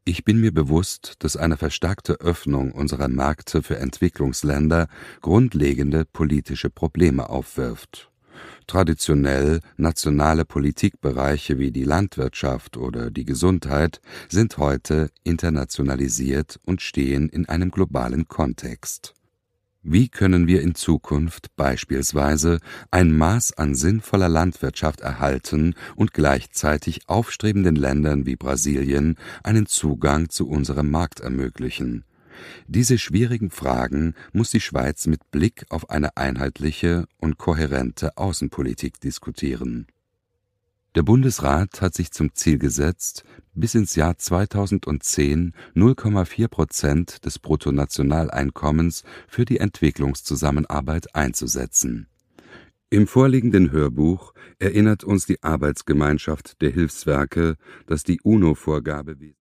Ich bin mir bewusst, dass eine verstärkte Öffnung unserer Märkte für Entwicklungsländer grundlegende politische Probleme aufwirft. Traditionell nationale Politikbereiche wie die Landwirtschaft oder die Gesundheit sind heute internationalisiert und stehen in einem globalen Kontext. Wie können wir in Zukunft beispielsweise ein Maß an sinnvoller Landwirtschaft erhalten und gleichzeitig aufstrebenden Ländern wie Brasilien einen Zugang zu unserem Markt ermöglichen? Diese schwierigen Fragen muss die Schweiz mit Blick auf eine einheitliche und kohärente Außenpolitik diskutieren. Der Bundesrat hat sich zum Ziel gesetzt, bis ins Jahr 2010 0,4% des Bruttonationaleinkommens für die Entwicklungszusammenarbeit einzusetzen. Im vorliegenden Hörbuch erinnert uns die Arbeitsgemeinschaft der Hilfswerke, dass die UNO-Vorgabe